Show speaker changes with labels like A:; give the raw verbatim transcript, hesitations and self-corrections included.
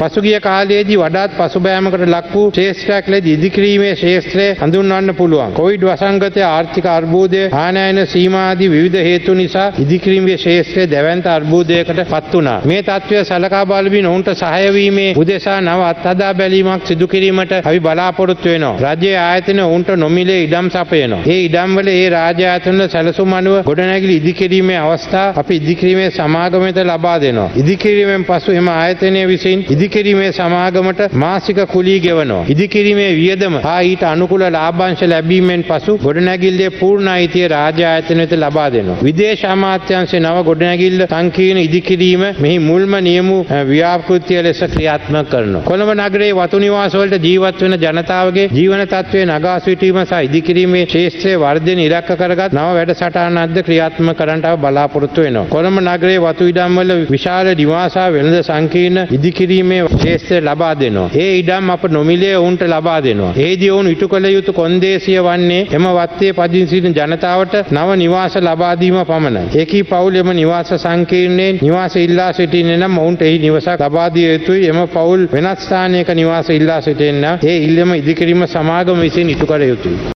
A: පසුගිය කාලයේදී වඩාත් පසුබෑමකට ලක් වූ ශේෂ්ත්‍රයක් ලෙස ඉදිකිරීමේ ශේෂ්ත්‍රය හඳුන්වන්න පුළුවන්. කොවිඩ් වසංගතය, ආර්ථික අර්බුදය, ආනයන සීමා ආදී විවිධ හේතු නිසා ඉදිකිරීමේ ශේෂ්ත්‍රය දැවැන්ත අර්බුදයකට පත් වුණා. මේ තත්ත්වය සලකා බලමින් ඔවුන්ට සහාය වීමේ උදෙසා නව අත්හදා බැලීමක් සිදු කිරීමට අපි බලාපොරොත්තු වෙනවා. රජයේ ආයතන ඔවුන්ට නොමිලේ ඉඩම් සපයනවා. ඒ ඉඩම් වල ඒ රාජ්‍ය ආයතන සැලසුම් අනුව ගොඩනැගිලි ඉදිකිරීමේ අවස්ථා අපි ඉදිකිරීමේ සමාගමයට ලබා දෙනවා. ඉදිකිරීමෙන් පසු එම ආයතනය විසින් ඉදිකිරීමේ සමාගමට මාසික කුලී ගෙවනවා. ඉදිකිරීමේ වියදම හා ඊට අනුකූල ලාභාංශ ලැබීමෙන් පසු ගොඩනැගිල්ලේ පූර්ණ අයිතිය රාජ්‍ය ආයතනයට ලබා දෙනවා. විදේශ අමාත්‍යාංශයේ නව ගොඩනැගිල්ල සංකීර්ණ ඉදිකිරීම මෙහි මුල්ම නියමු ව්‍යාපෘතිය ලෙස ක්‍රියාත්මක කරනවා. කොළඹ නගරයේ වතු නිවාස වලට ජීවත් වෙන ජනතාවගේ ජීවන තත්ත්වයේ නගා සිටීම සහ ඉදිකිරීමේ ශේෂ්ත්‍රයේ වර්ධනය ඉලක්ක කරගත් නව වැඩසටහනක්ද ක්‍රියාත්මක කරන්නට බලාපොරොත්තු වෙනවා. කොළඹ නගරයේ වතු ඉඩම් වල විශාල නිවාස වෙළඳ සංකීර්ණ ඉදිකිරීමේ ශේෂ්ත්‍රය ලබා දෙනවා. ඒ ඉඩම් අප නොමිලේ ඔවුන්ට ලබා දෙනවා. එෙහිදී ඔවුන් ඉටු කළ යුතු කොන්දේසිය වන්නේ එම වත්තේ පදිංචි සිටින ජනතාවට නව නිවාස ලබා දීම පමණයි. ඒකී පවුල් එම නිවාස සංකීර්ණයෙන් නිවාස ඉල්ලා සිටින්නේ නම් ඔවුන්ට එහි නිවසක් ලබා දිය යුතුයි. එම පවුල් වෙනත් ස්ථානයක නිවාස ඉල්ලා සිටින්න ඒ ඉල්ලම ඉදිකිරීම සමාගම විසින් ඉටු කළ යුතුයි.